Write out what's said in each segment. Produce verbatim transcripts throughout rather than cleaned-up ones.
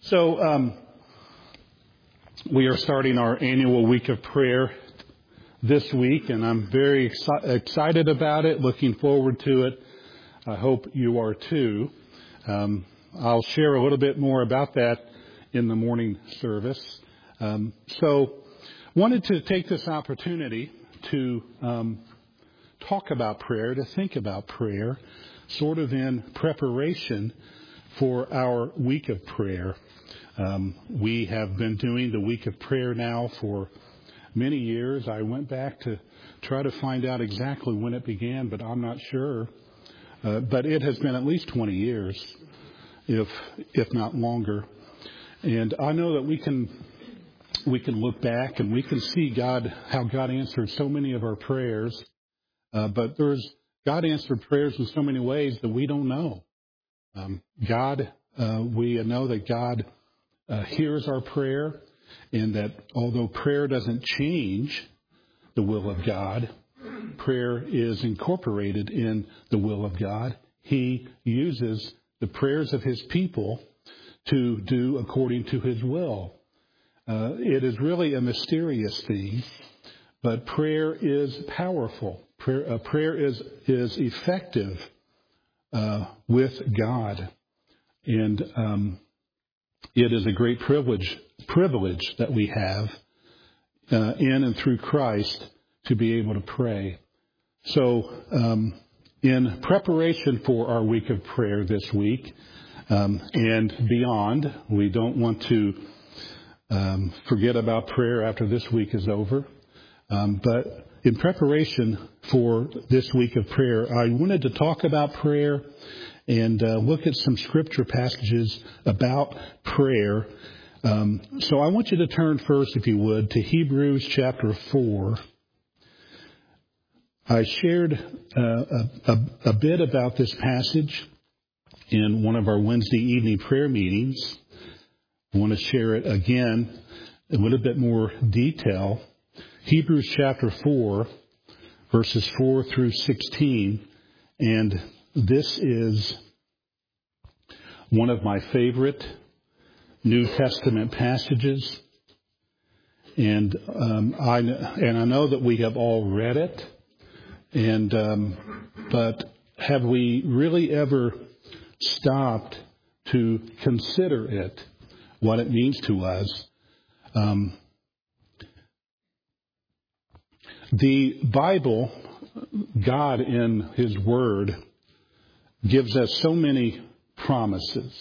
So um, we are starting our annual week of prayer this week, and I'm very exci- excited about it, looking forward to it. I hope you are too. Um, I'll share a little bit more about that in the morning service. Um, so wanted to take this opportunity to um, talk about prayer, to think about prayer, sort of in preparation for our week of prayer. Um, we have been doing the week of prayer now for many years. I went back to try to find out exactly when it began, but I'm not sure. Uh, but it has been at least twenty years, if if not longer. And I know that we can we can look back and we can see God, how God answered so many of our prayers. Uh, but there's God answered prayers in so many ways that we don't know. Um, God, uh, we know that God uh, hears our prayer, and that although prayer doesn't change the will of God, prayer is incorporated in the will of God. He uses the prayers of His people to do according to His will. Uh, it is really a mysterious thing, but prayer is powerful. Prayer, uh, prayer is is effective uh, with God, and um, it is a great privilege privilege that we have uh, in and through Christ to be able to pray. So, um, in preparation for our week of prayer this week um, and beyond, we don't want to um, forget about prayer after this week is over. Um, but in preparation for this week of prayer, I wanted to talk about prayer and uh, look at some scripture passages about prayer. Um, so I want you to turn first, if you would, to Hebrews chapter four. I shared uh, a, a, a bit about this passage in one of our Wednesday evening prayer meetings. I want to share it again in a little bit more detail. Hebrews chapter four, verses four through sixteen. And this is one of my favorite New Testament passages. And um, I and I know that we have all read it. And um, but have we really ever stopped to consider it, what it means to us? Um, the Bible, God in His Word, gives us so many promises.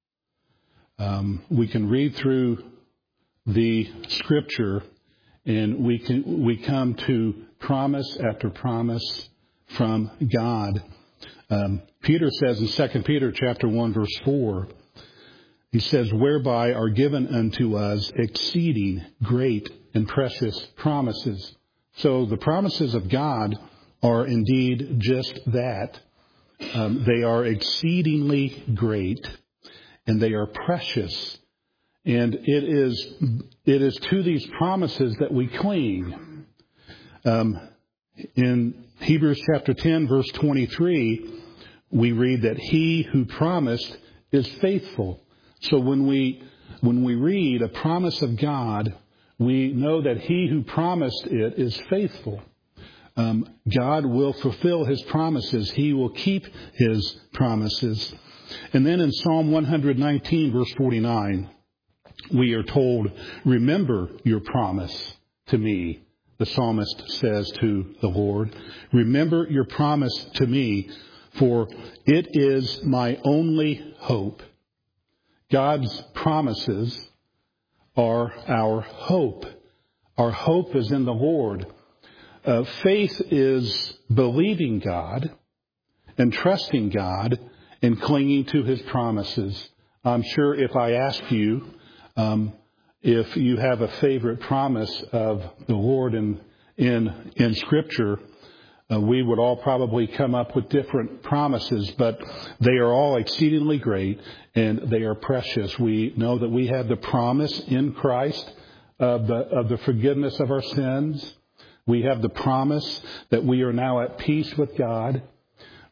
Um, we can read through the Scripture, and we can we come to promise after promise from God. Um, Peter says in Second Peter chapter one verse four, he says, "Whereby are given unto us exceeding great and precious promises." So the promises of God are indeed just that. Um, they are exceedingly great, and they are precious. And it is it is to these promises that we cling. Um, in Hebrews chapter ten, verse twenty-three, we read that He who promised is faithful. So when we when we read a promise of God, we know that He who promised it is faithful. Um, God will fulfill His promises. He will keep His promises. And then in Psalm one nineteen, verse forty-nine, we are told, "Remember your promise to me," the psalmist says to the Lord. "Remember your promise to me, for it is my only hope." God's promises are our hope. Our hope is in the Lord. Uh, faith is believing God and trusting God and clinging to His promises. I'm sure if I ask you um, if you have a favorite promise of the Lord in in, in Scripture, uh, we would all probably come up with different promises, but they are all exceedingly great and they are precious. We know that we have the promise in Christ of the, of the forgiveness of our sins. We have the promise that we are now at peace with God.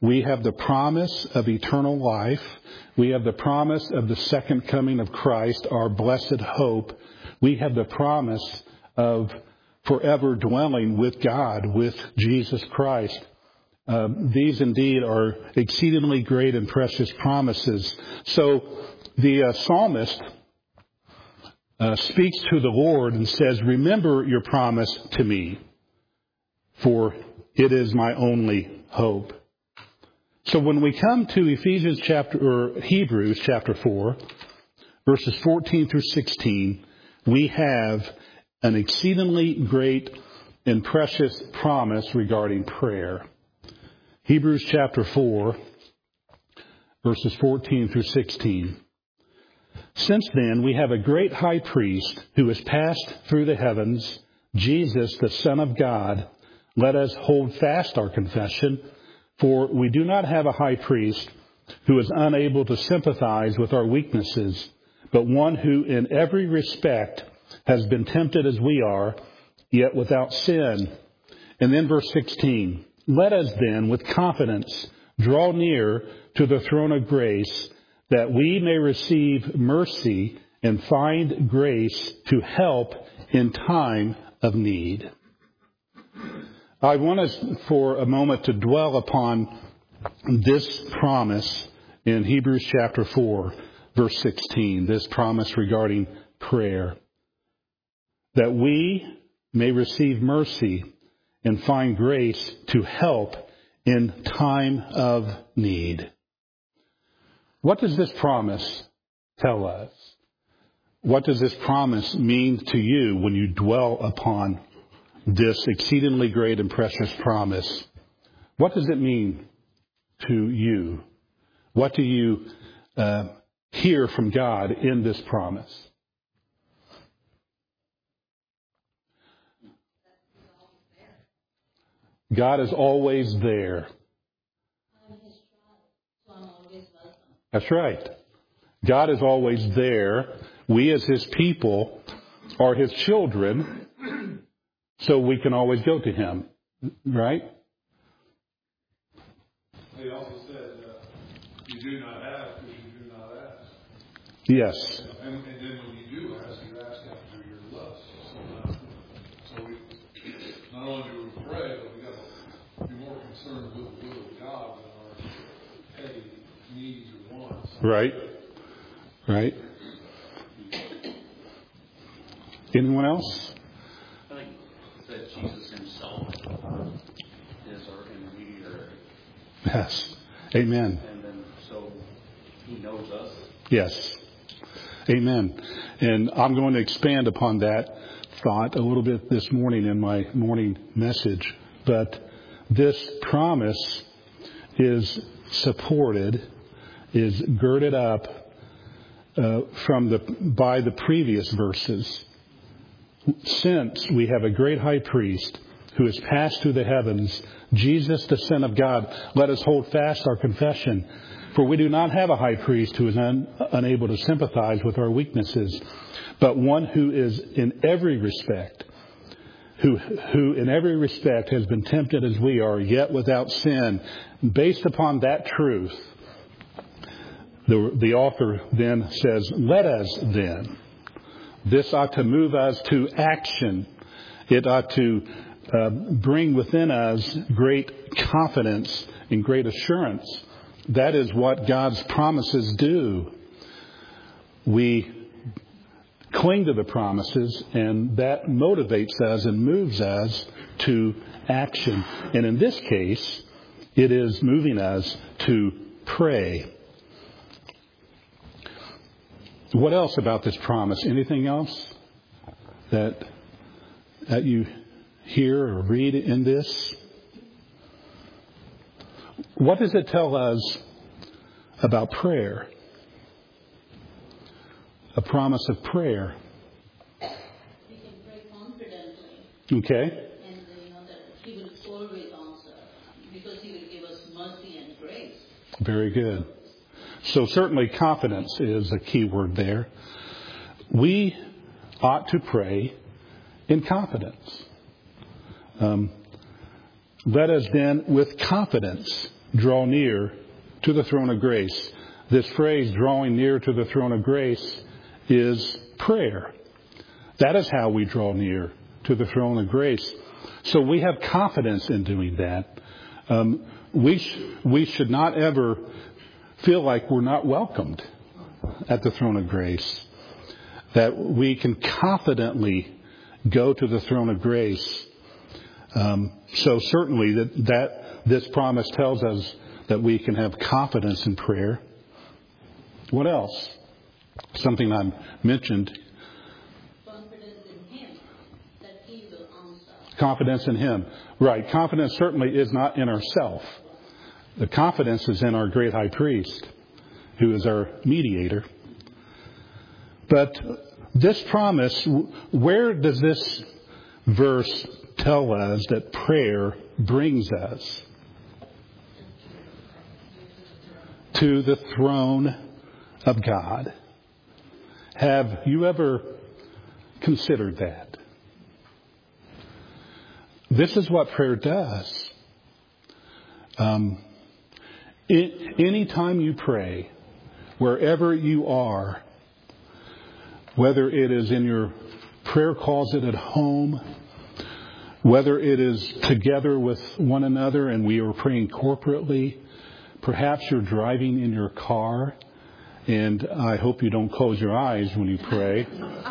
We have the promise of eternal life. We have the promise of the second coming of Christ, our blessed hope. We have the promise of forever dwelling with God, with Jesus Christ. Uh, these indeed are exceedingly great and precious promises. So the uh, psalmist uh, speaks to the Lord and says, remember your promise to me, for it is my only hope. So when we come to Ephesians chapter, or Hebrews chapter four, verses fourteen through sixteen, we have an exceedingly great and precious promise regarding prayer. Hebrews chapter four, verses fourteen through sixteen. Since then, we have a great high priest who has passed through the heavens, Jesus, the Son of God. Let us hold fast our confession, for we do not have a high priest who is unable to sympathize with our weaknesses, but one who in every respect has been tempted as we are, yet without sin. And then verse sixteen, let us then with confidence draw near to the throne of grace, that we may receive mercy and find grace to help in time of need. I want us for a moment to dwell upon this promise in Hebrews chapter four, verse sixteen, this promise regarding prayer. That we may receive mercy and find grace to help in time of need. What does this promise tell us? What does this promise mean to you when you dwell upon this exceedingly great and precious promise? What does it mean to you? What do you uh, hear from God in this promise? God is always there. That's right. God is always there. We as His people are His children, so we can always go to Him. Right? He also said, uh, you do not ask because you do not ask. Yes. And, and then when you do ask, you ask after your lust. So, uh, so we, not only do we pray, but we got to be more concerned with the will of God than our petty needs or wants. Right. Right. Anyone else? I think that Jesus Himself is our intermediary. Yes. Amen. And then so He knows us. Yes. Amen. And I'm going to expand upon that thought a little bit this morning in my morning message. But this promise is supported, is girded up uh, from the by the previous verses. Since we have a great high priest who has passed through the heavens, Jesus, the Son of God, let us hold fast our confession. For we do not have a high priest who is un, unable to sympathize with our weaknesses, but one who is in every respect, who, who in every respect has been tempted as we are, yet without sin. Based upon that truth, the, the author then says, let us then. This ought to move us to action. It ought to uh, bring within us great confidence and great assurance. That is what God's promises do. We cling to the promises, and that motivates us and moves us to action. And in this case, it is moving us to pray. What else about this promise? Anything else that that you hear or read in this? What does it tell us about prayer? A promise of prayer. We can pray confidently. Okay. And you know that He will always answer because He will give us mercy and grace. Very good. So certainly confidence is a key word there. We ought to pray in confidence. Um, let us then, with confidence, draw near to the throne of grace. This phrase, drawing near to the throne of grace, is prayer. That is how we draw near to the throne of grace. So we have confidence in doing that. Um, we sh- we should not ever feel like we're not welcomed at the throne of grace. That we can confidently go to the throne of grace. Um, so certainly that, that this promise tells us that we can have confidence in prayer. What else? Something I mentioned. Confidence in Him that He will answer. Confidence in Him. Right. Confidence certainly is not in ourselves. The confidence is in our great high priest, who is our mediator. But this promise, where does this verse tell us that prayer brings us? To the throne of God. Have you ever considered that? This is what prayer does. Um, it, anytime you pray, wherever you are, whether it is in your prayer closet at home, whether it is together with one another and we are praying corporately, perhaps you're driving in your car, and I hope you don't close your eyes when you pray,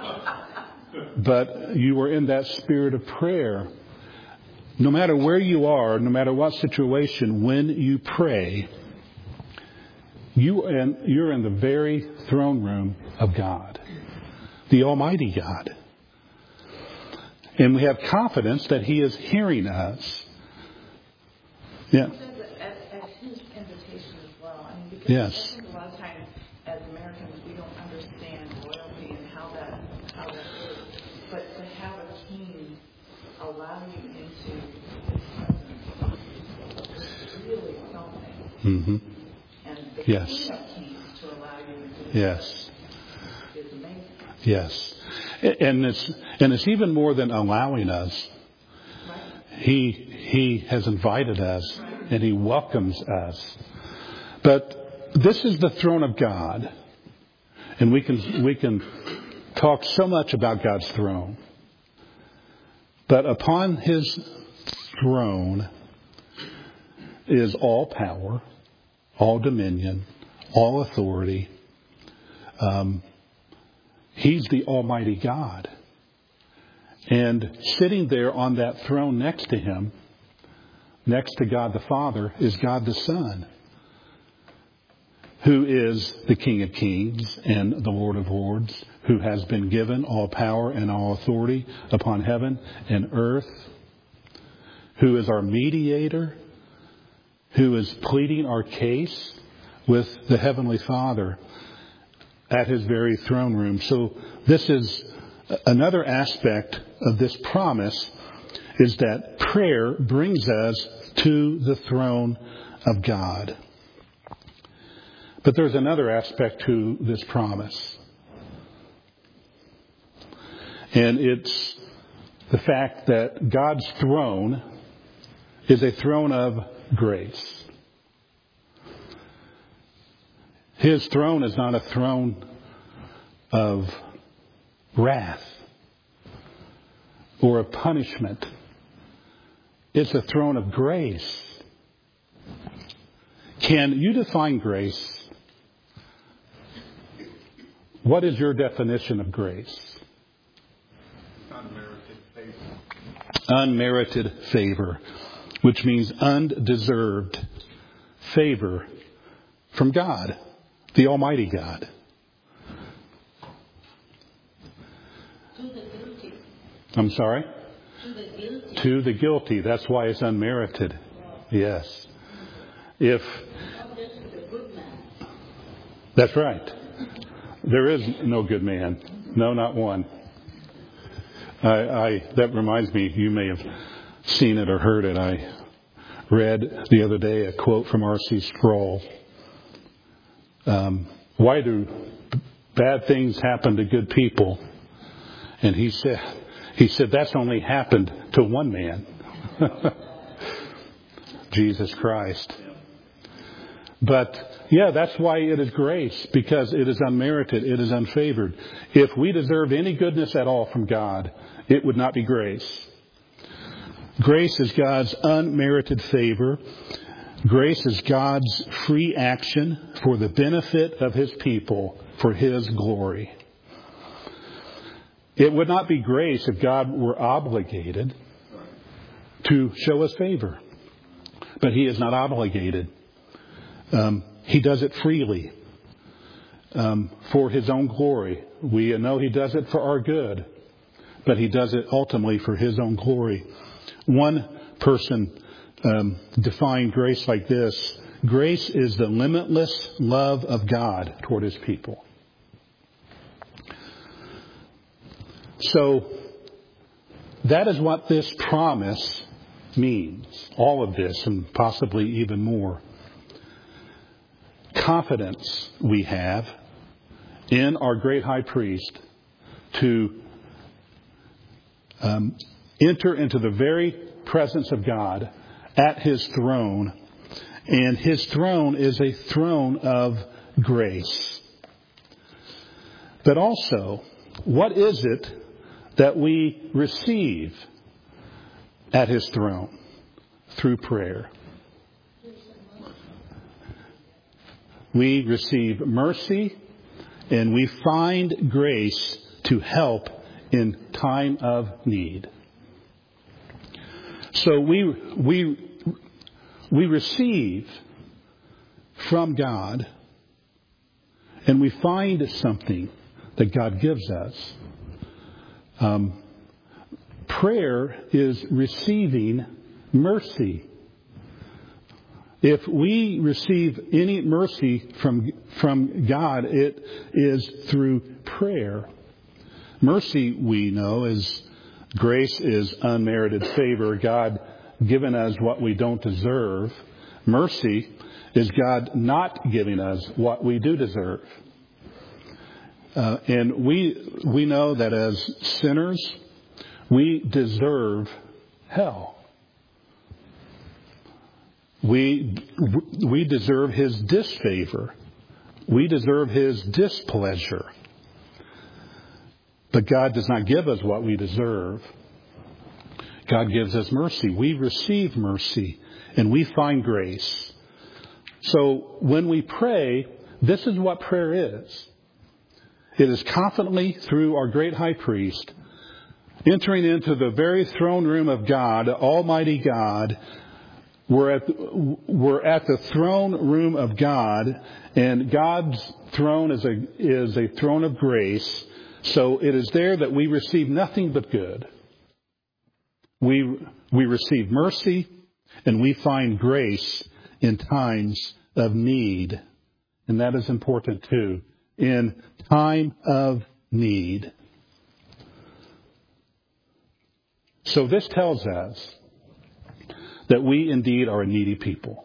but you are in that spirit of prayer. No matter where you are, no matter what situation, when you pray, you and you're in the very throne room of God, the Almighty God. And we have confidence that He is hearing us. Yeah. At, at His invitation as well. I mean, because Yes. I think a lot of times as Americans we don't understand loyalty and how that how that is. But to have a King allow you into His presence is really something. Mm-hmm. And the Yes. King of Kings to allow you into His Yes. presence is amazing. Yes. And it's and it's even more than allowing us. Right? He He has invited us and He welcomes us. But this is the throne of God. And we can we can talk so much about God's throne. But upon His throne is all power, all dominion, all authority. Um, He's the Almighty God. And sitting there on that throne next to Him, next to God the Father, is God the Son, who is the King of Kings and the Lord of Lords, who has been given all power and all authority upon heaven and earth, who is our mediator, who is pleading our case with the Heavenly Father at His very throne room. So this is another aspect of this promise, is that prayer brings us to the throne of God. But there's another aspect to this promise. And it's the fact that God's throne is a throne of grace. His throne is not a throne of wrath or of punishment. It's a throne of grace. Can you define grace? What is your definition of grace? Unmerited favor. Unmerited favor, which means undeserved favor from God, the Almighty God. To the guilty. I'm sorry? To the guilty. To the guilty. That's why it's unmerited. Yes. If Not just to the good man. that's right. There is no good man. No, not one. I, I that reminds me, you may have seen it or heard it. I read the other day a quote from R C Sproul. Um, why do bad things happen to good people? And he said, he said that's only happened to one man, Jesus Christ. But, yeah, that's why it is grace, because it is unmerited, it is unfavored. If we deserved any goodness at all from God, it would not be grace. Grace is God's unmerited favor. Grace is God's free action for the benefit of His people, for His glory. It would not be grace if God were obligated to show us favor. But He is not obligated. Um, he does it freely um, for His own glory. We know He does it for our good, but He does it ultimately for His own glory. One person um, defined grace like this: grace is the limitless love of God toward His people. So that is what this promise means. All of this, and possibly even more. Confidence we have in our great high priest to um, enter into the very presence of God at His throne. And His throne is a throne of grace. But also, what is it that we receive at His throne? Through prayer. We receive mercy, and we find grace to help in time of need. So we we we receive from God, and we find something that God gives us. Um, prayer is receiving mercy. If we receive any mercy from from God, it is through prayer. Mercy, we know, is grace is unmerited favor, God giving us what we don't deserve. Mercy is God not giving us what we do deserve. Uh, and we we know that as sinners, we deserve hell. We we deserve His disfavor. We deserve His displeasure. But God does not give us what we deserve. God gives us mercy. We receive mercy, and we find grace. So when we pray, this is what prayer is. It is confidently through our great high priest, entering into the very throne room of God, Almighty God. We're at, we're at the throne room of God, and God's throne is a, is a throne of grace. So it is there that we receive nothing but good. We, we receive mercy, and we find grace in times of need. And that is important too. In time of need. So this tells us that we indeed are a needy people.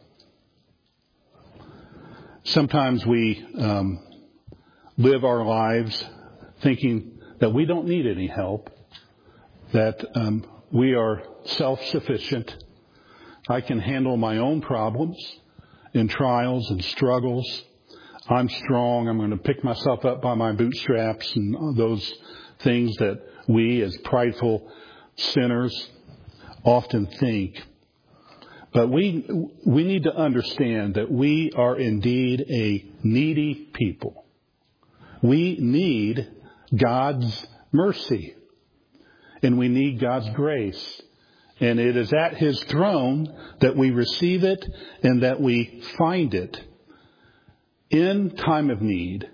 Sometimes we um, live our lives thinking that we don't need any help, that um, we are self-sufficient. I can handle my own problems and trials and struggles. I'm strong. I'm going to pick myself up by my bootstraps and those things that we as prideful sinners often think. But we we need to understand that we are indeed a needy people. We need God's mercy. And we need God's grace. And it is at His throne that we receive it and that we find it in time of need.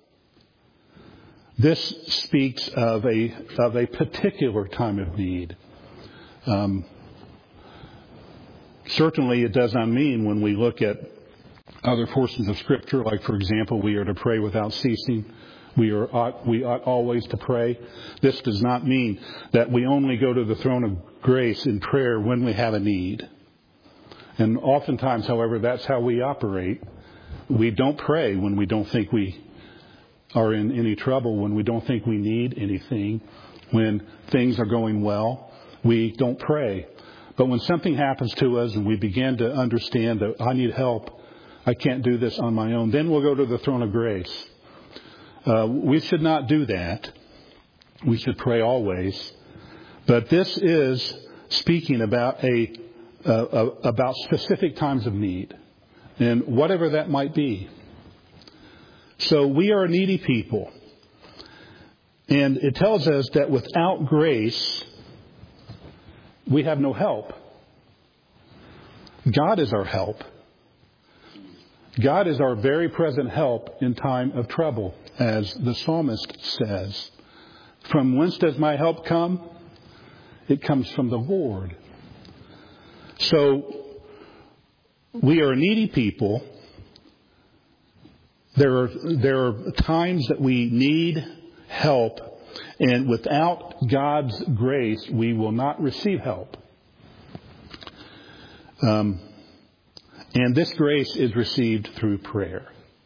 This speaks of a of a particular time of need. Um, certainly, it does not mean when we look at other portions of Scripture, like, for example, we are to pray without ceasing. We are ought, we ought always to pray. This does not mean that we only go to the throne of grace in prayer when we have a need. And oftentimes, however, that's how we operate. We don't pray when we don't think we are in any trouble, when we don't think we need anything, when things are going well. We don't pray. But when something happens to us and we begin to understand that I need help, I can't do this on my own. Then we'll go to the throne of grace. Uh, we should not do that. We should pray always. But this is speaking about a uh, uh, about specific times of need, and whatever that might be. So we are a needy people. And it tells us that without grace, we have no help. God is our help. God is our very present help in time of trouble, as the psalmist says. From whence does my help come? It comes from the Lord. So we are a needy people. There are, there are times that we need help, and without God's grace, we will not receive help. Um, and this grace is received through prayer.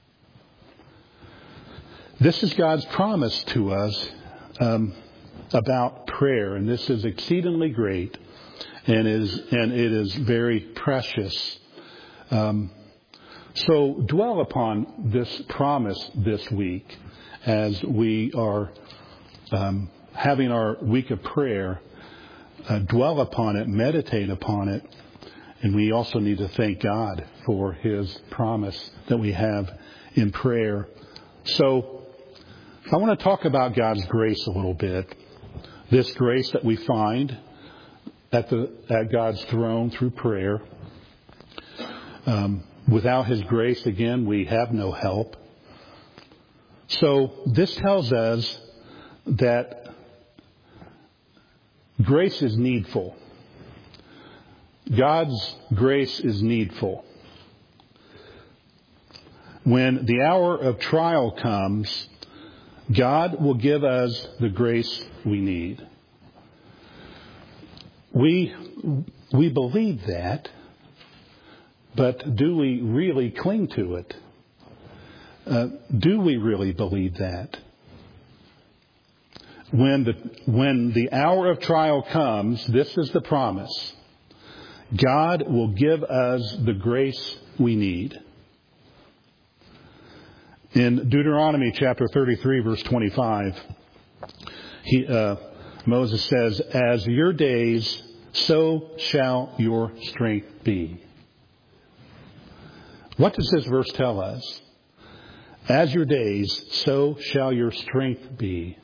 This is God's promise to us um, about prayer, and this is exceedingly great, and is and it is very precious. Um, so dwell upon this promise this week as we are um, having our week of prayer. Uh, dwell upon it, meditate upon it. And we also need to thank God for His promise that we have in prayer. So I want to talk about God's grace a little bit. This grace that we find at the at God's throne through prayer. Um, without His grace, again, we have no help. So this tells us that grace is needful. God's grace is needful. When the hour of trial comes, God will give us the grace we need. We, we believe that, but do we really cling to it? Uh, do we really believe that? When the, when the hour of trial comes, this is the promise. God will give us the grace we need. In Deuteronomy chapter thirty-three, verse twenty-five, he, uh, Moses says, "As your days, so shall your strength be." What does this verse tell us? As your days, so shall your strength be.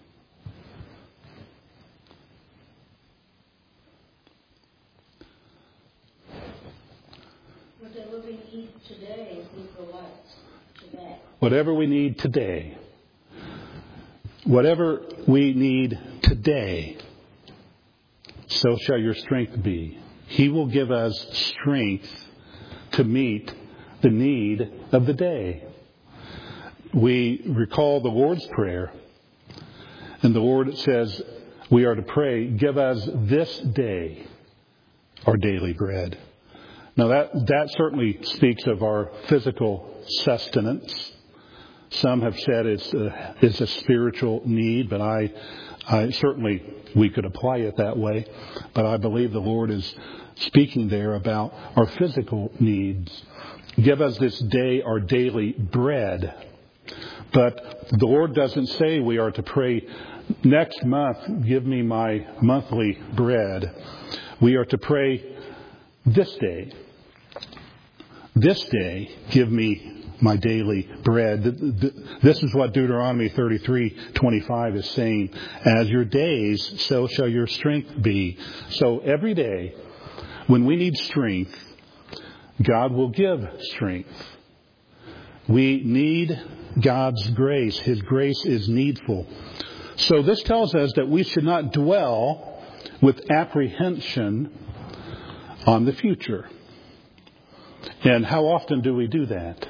Whatever we need today, He provides today. Whatever we need today. Whatever we need today, so shall your strength be. He will give us strength to meet the need of the day. We recall the Lord's Prayer, and the Lord says we are to pray, "Give us this day our daily bread." Now that, that certainly speaks of our physical sustenance. Some have said it's a, it's a spiritual need, but I, I certainly we could apply it that way. But I believe the Lord is speaking there about our physical needs. Give us this day our daily bread. But the Lord doesn't say we are to pray, "Next month, give me my monthly bread." We are to pray, "This day, this day, give me my daily bread." This is what Deuteronomy thirty-three twenty-five is saying. As your days, so shall your strength be. So every day, when we need strength, God will give strength. We need God's grace. His grace is needful. So this tells us that we should not dwell with apprehension on the future. And how often do we do that?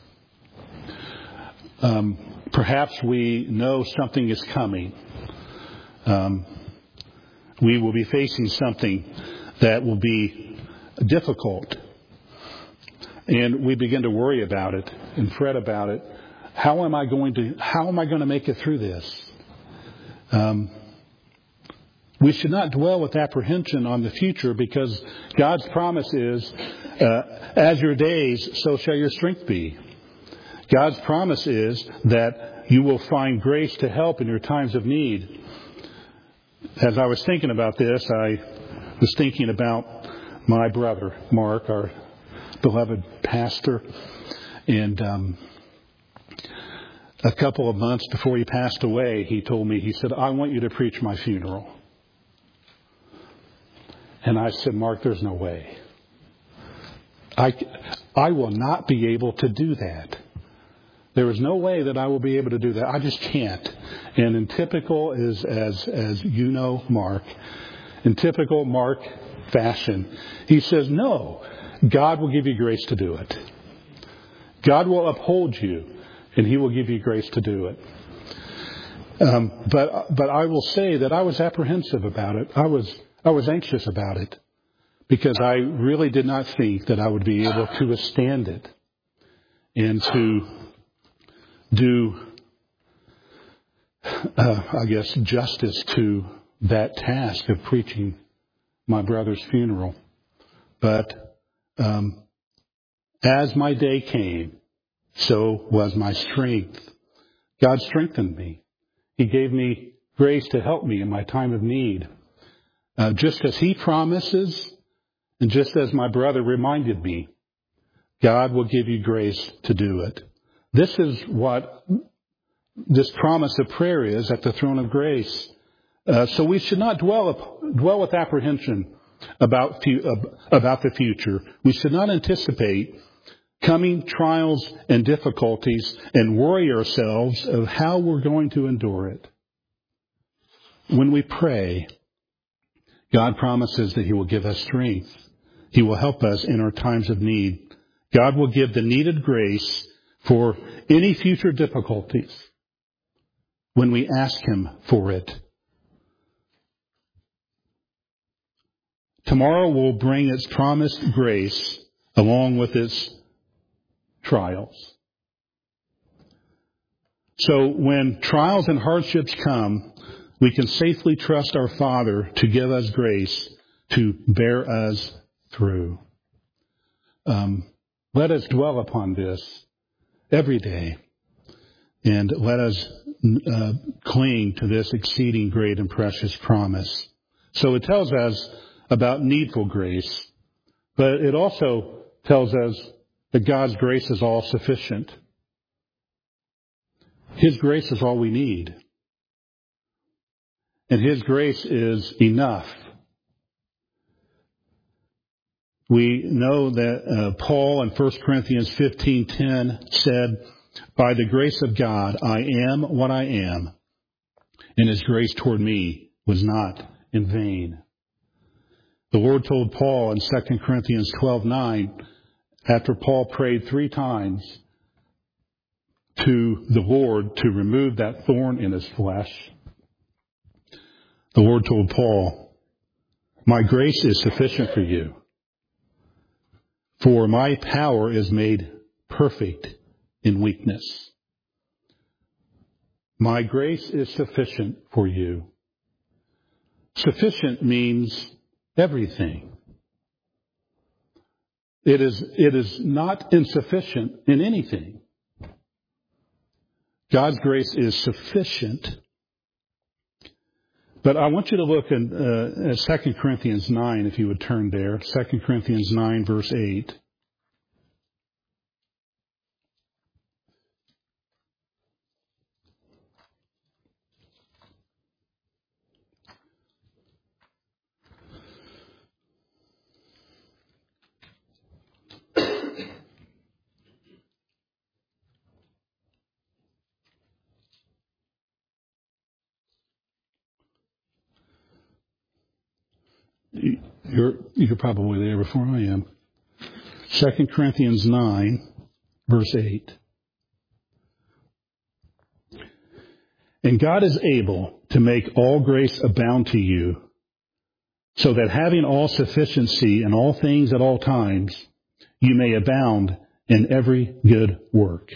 Um, perhaps we know something is coming. Um, we will be facing something that will be difficult. And we begin to worry about it and fret about it. How am I going to, how am I going to make it through this? Um, we should not dwell with apprehension on the future, because God's promise is, uh, as your days, so shall your strength be. God's promise is that you will find grace to help in your times of need. As I was thinking about this, I was thinking about my brother, Mark, our beloved pastor. And um, a couple of months before he passed away, he told me, he said, I want you to preach my funeral. And I said, Mark, there's no way. I, I will not be able to do that. There is no way that I will be able to do that. I just can't. And in typical, is, as, as you know, Mark, in typical Mark fashion, he says, no, God will give you grace to do it. God will uphold you, and He will give you grace to do it. Um, but but I will say that I was apprehensive about it. I was I was anxious about it because I really did not think that I would be able to withstand it and to do, uh, I guess, justice to that task of preaching my brother's funeral. But um, as my day came, so was my strength. God strengthened me. He gave me grace to help me in my time of need. Uh, just as He promises, and just as my brother reminded me, God will give you grace to do it. This is what this promise of prayer is at the throne of grace. Uh, so we should not dwell dwell with apprehension about about the future. We should not anticipate coming trials and difficulties and worry ourselves of how we're going to endure it. When we pray, God promises that He will give us strength. He will help us in our times of need. God will give the needed grace for any future difficulties when we ask Him for it. Tomorrow will bring its promised grace along with its trials. So when trials and hardships come, we can safely trust our Father to give us grace to bear us through. Um, let us dwell upon this every day, and let us uh, cling to this exceeding great and precious promise. So it tells us about needful grace, but it also tells us that God's grace is all sufficient. His grace is all we need. And His grace is enough. We know that uh, Paul in First Corinthians fifteen ten said, by the grace of God, I am what I am, and His grace toward me was not in vain. The Lord told Paul in Second Corinthians twelve nine, after Paul prayed three times to the Lord to remove that thorn in his flesh, the Lord told Paul, my grace is sufficient for you, for my power is made perfect in weakness. My grace is sufficient for you. Sufficient means everything. It is, it is not insufficient in anything. God's grace is sufficient. But I want you to look in, uh, at Second Corinthians nine, if you would turn there. Second Corinthians nine, verse eight. You're, you're probably there before I am. Second Corinthians nine, verse eight. And God is able to make all grace abound to you, so that having all sufficiency in all things at all times, you may abound in every good work.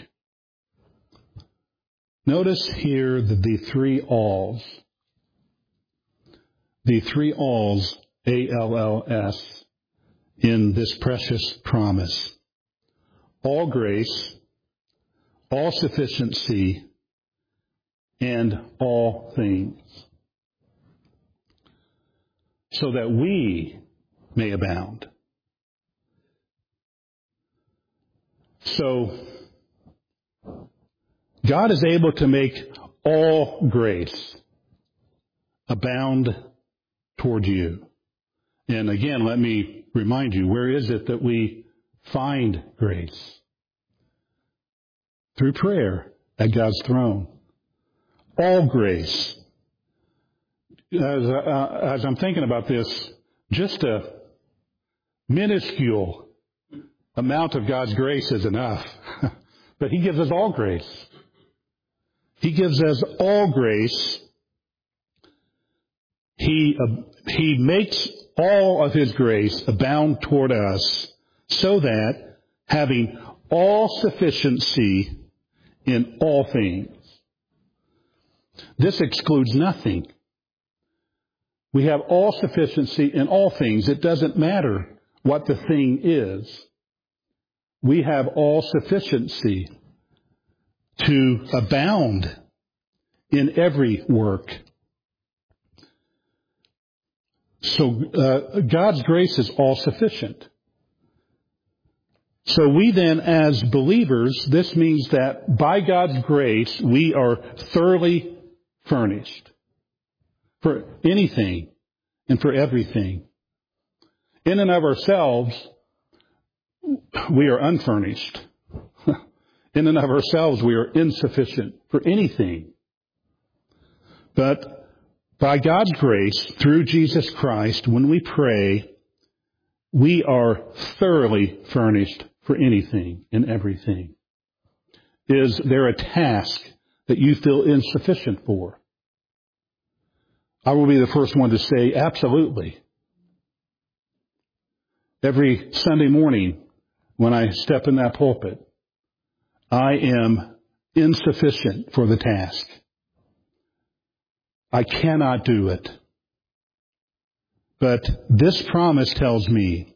Notice here the, the three alls. The three alls, A L L S, in this precious promise. All grace, all sufficiency, and all things, so that we may abound. So, God is able to make all grace abound toward you. And again, let me remind you, where is it that we find grace? Through prayer at God's throne. All grace. As, uh, as I'm thinking about this, just a minuscule amount of God's grace is enough. But He gives us all grace. He gives us all grace. He, uh, he makes all of His grace abound toward us so that, having all sufficiency in all things. This excludes nothing. We have all sufficiency in all things. It doesn't matter what the thing is. We have all sufficiency to abound in every work. So uh, God's grace is all sufficient. So we then, as believers, this means that by God's grace, we are thoroughly furnished for anything and for everything. In and of ourselves, we are unfurnished. In and of ourselves, we are insufficient for anything. But by God's grace, through Jesus Christ, when we pray, we are thoroughly furnished for anything and everything. Is there a task that you feel insufficient for? I will be the first one to say absolutely. Every Sunday morning when I step in that pulpit, I am insufficient for the task. I cannot do it. But this promise tells me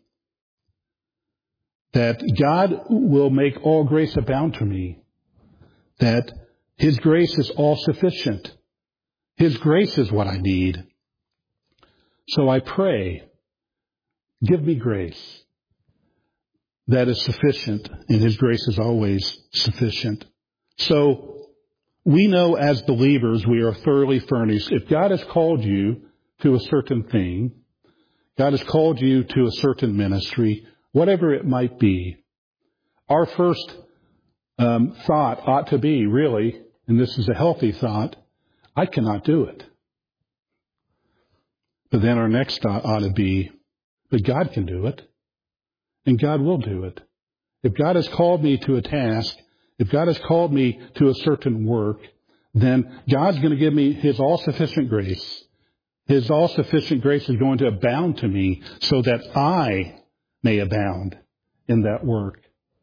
that God will make all grace abound to me, that His grace is all sufficient. His grace is what I need. So I pray, give me grace that is sufficient, and His grace is always sufficient. So we know as believers we are thoroughly furnished. If God has called you to a certain thing, God has called you to a certain ministry, whatever it might be, our first um, thought ought to be, really, and this is a healthy thought, I cannot do it. But then our next thought ought to be, but God can do it, and God will do it. If God has called me to a task, if God has called me to a certain work, then God's going to give me His all-sufficient grace. His all-sufficient grace is going to abound to me so that I may abound in that work.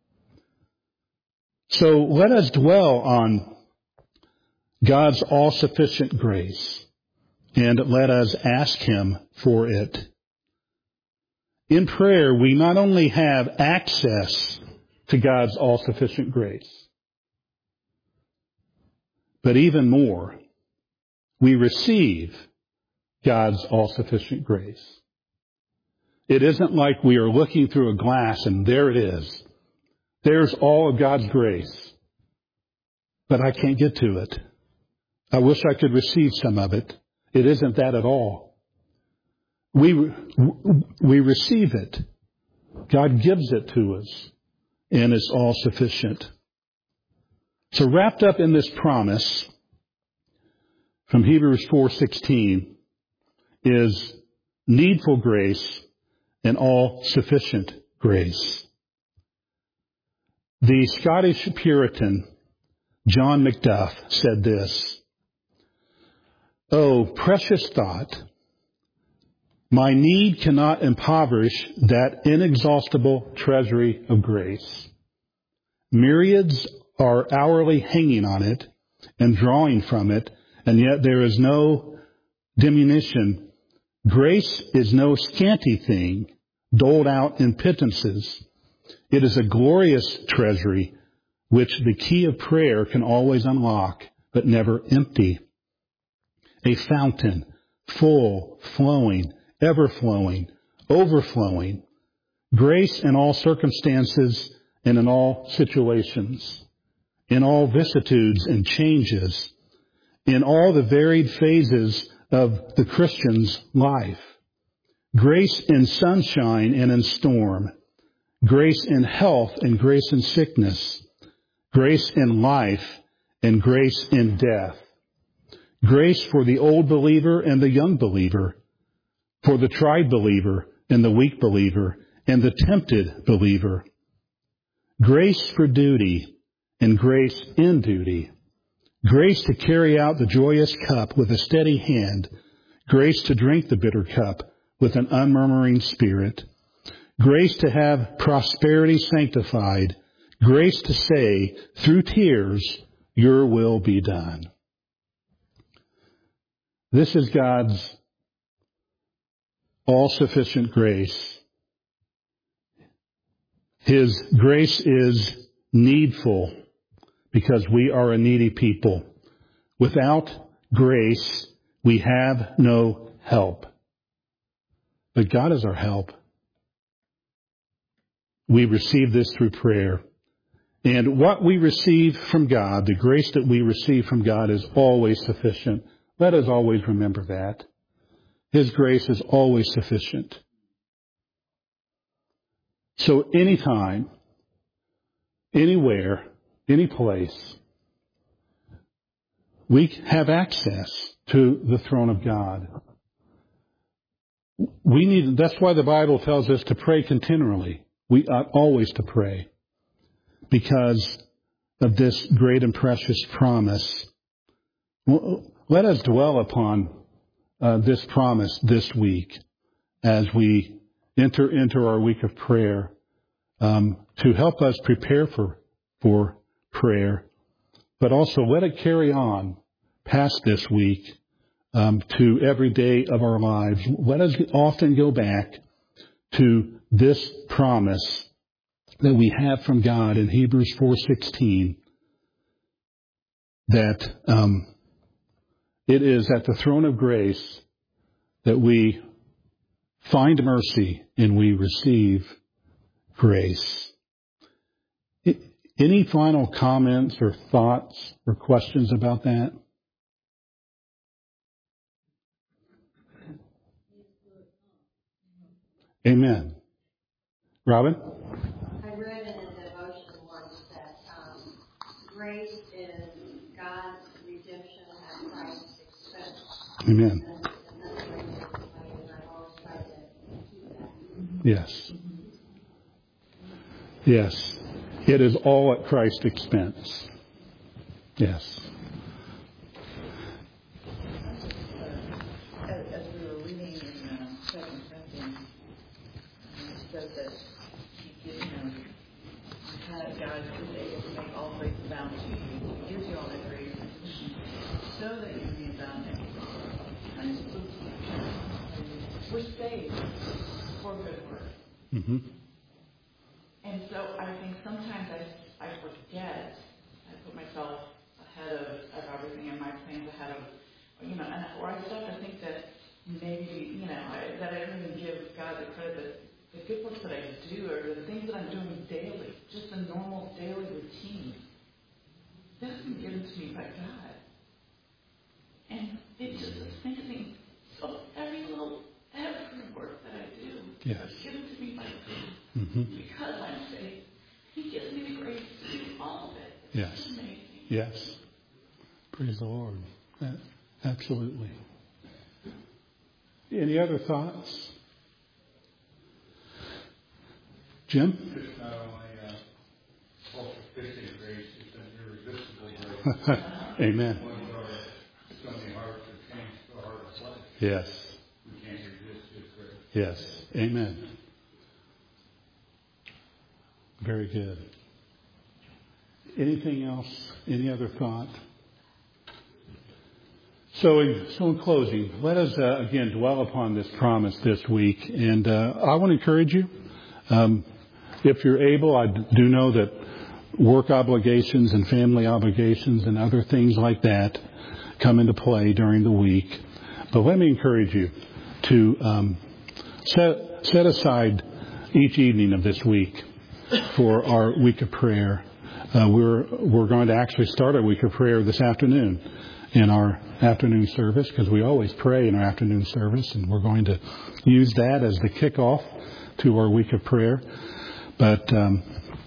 So let us dwell on God's all-sufficient grace, and let us ask Him for it. In prayer, we not only have access to God's all-sufficient grace, but even more, we receive God's all-sufficient grace. It isn't like we are looking through a glass and there it is. There's all of God's grace, but I can't get to it. I wish I could receive some of it. It isn't that at all. We, we receive it. God gives it to us, and it's all sufficient. So wrapped up in this promise from Hebrews four sixteen is needful grace and all sufficient grace. The Scottish Puritan John Macduff said this, "Oh, precious thought, my need cannot impoverish that inexhaustible treasury of grace. Myriads are hourly hanging on it and drawing from it, and yet there is no diminution. Grace is no scanty thing, doled out in pittances. It is a glorious treasury which the key of prayer can always unlock, but never empty. A fountain, full, flowing, ever-flowing, overflowing, grace in all circumstances and in all situations, in all vicissitudes and changes, in all the varied phases of the Christian's life. Grace in sunshine and in storm, grace in health and grace in sickness, grace in life and grace in death, grace for the old believer and the young believer, for the tried believer and the weak believer and the tempted believer, grace for duty and grace in duty, grace to carry out the joyous cup with a steady hand, grace to drink the bitter cup with an unmurmuring spirit, grace to have prosperity sanctified, grace to say, through tears, your will be done. This is God's all-sufficient grace. His grace is needful because we are a needy people. Without grace, we have no help. But God is our help. We receive this through prayer. And what we receive from God, the grace that we receive from God, is always sufficient. Let us always remember that. His grace is always sufficient. So anytime, anywhere, any place, we have access to the throne of God. We need, that's why the Bible tells us to pray continually. We ought always to pray because of this great and precious promise. Let us dwell upon uh, this promise this week as we enter into our week of prayer um, to help us prepare for, for prayer, but also let it carry on past this week um, to every day of our lives. Let us often go back to this promise that we have from God in Hebrews four sixteen, that um, it is at the throne of grace that we find mercy and we receive grace. Any final comments or thoughts or questions about that? Amen. Robin? I read in a devotion once that um, grace is God's redemption at Christ's expense. Amen. And, and that's the way to explain it. I've always tried to keep that. Yes. Yes. It is all at Christ's expense. Yes. As, as we were reading in uh, Second Corinthians, it says that he gives, you know, kind of God is able to make all grace abound to you. He gives you all that grace so that you can be abound in kind of spooky. We're saved for good work. Mm-hmm. And so I think sometimes I, I forget, I put myself ahead of, of everything and my plans ahead of, you know, and, or I start to think that maybe, you know, I, that I don't even give God the credit that the good works that I do or the things that I'm doing daily, just the normal daily routine, that's been given to me by God. And it just is thinking, so every little, every work that I do Yes. is given to me by God. Mm-hmm. Because I'm saved, He gives me the grace to do all of it. It's Yes. amazing. Yes. Praise the Lord. Uh, Absolutely. Any other thoughts? Jim? It's not only uh, all-sufficient grace, it's an irresistible grace. Amen. One of our so many hearts are changed to a heart of flesh. Yes. We can't resist His grace. Yes. Amen. Very good. Anything else? Any other thought? So in, so in closing, let us uh, again dwell upon this promise this week. And uh, I want to encourage you, um, if you're able, I do know that work obligations and family obligations and other things like that come into play during the week. But let me encourage you to um, set, set aside each evening of this week for our week of prayer. Uh, we're we're going to actually start our week of prayer this afternoon in our afternoon service, because we always pray in our afternoon service, and we're going to use that as the kickoff to our week of prayer. But um,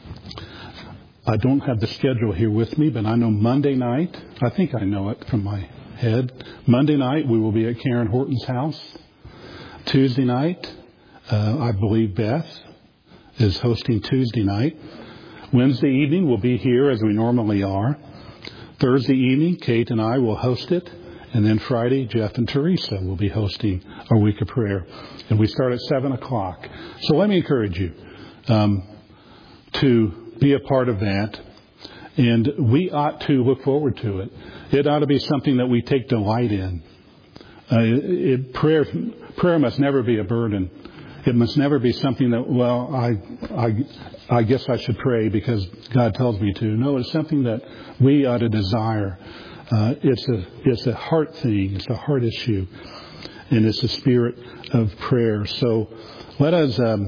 I don't have the schedule here with me, but I know Monday night, I think I know it from my head. Monday night we will be at Karen Horton's house. Tuesday night, uh, I believe Beth is hosting Tuesday night. Wednesday evening we'll be here as we normally are. Thursday evening, Kate and I will host it. And then Friday, Jeff and Teresa will be hosting our week of prayer. And we start at seven o'clock. So let me encourage you um, to be a part of that. And we ought to look forward to it. It ought to be something that we take delight in. Uh, it, prayer, prayer must never be a burden. It must never be something that, well, I, I, I guess I should pray because God tells me to. No, it's something that we ought to desire. Uh, it's a it's a heart thing. It's a heart issue, and it's a spirit of prayer. So let us um,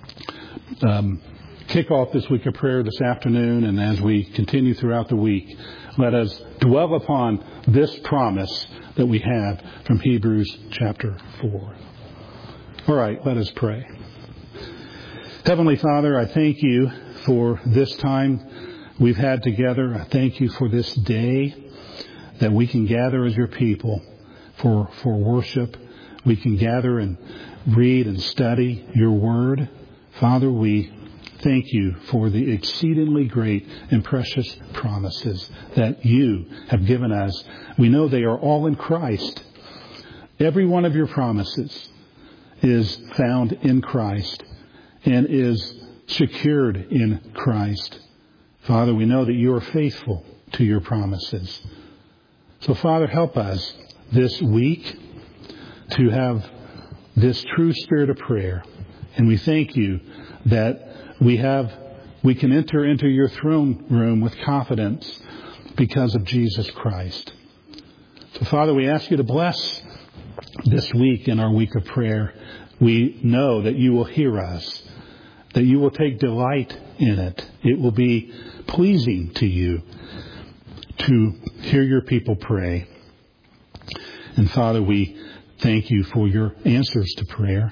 um, kick off this week of prayer this afternoon, and as we continue throughout the week, let us dwell upon this promise that we have from Hebrews chapter four. All right, let us pray. Heavenly Father, I thank you for this time we've had together. I thank you for this day that we can gather as your people for, for worship. We can gather and read and study your word. Father, we thank you for the exceedingly great and precious promises that you have given us. We know they are all in Christ. Every one of your promises is found in Christ and is secured in Christ. Father, we know that you are faithful to your promises. So, Father, help us this week to have this true spirit of prayer. And we thank you that we have, we can enter into your throne room with confidence because of Jesus Christ. So, Father, we ask you to bless this week in our week of prayer. We know that you will hear us, that you will take delight in it. It will be pleasing to you to hear your people pray. And Father, we thank you for your answers to prayer.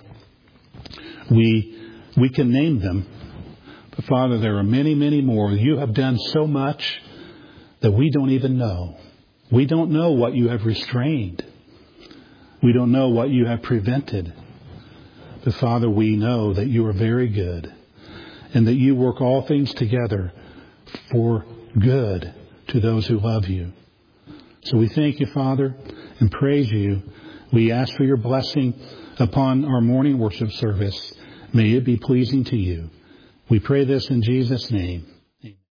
We we can name them, but Father, there are many, many more. You have done so much that we don't even know. We don't know what you have restrained. We don't know what you have prevented. But Father, we know that you are very good and that you work all things together for good to those who love you. So we thank you, Father, and praise you. We ask for your blessing upon our morning worship service. May it be pleasing to you. We pray this in Jesus' name.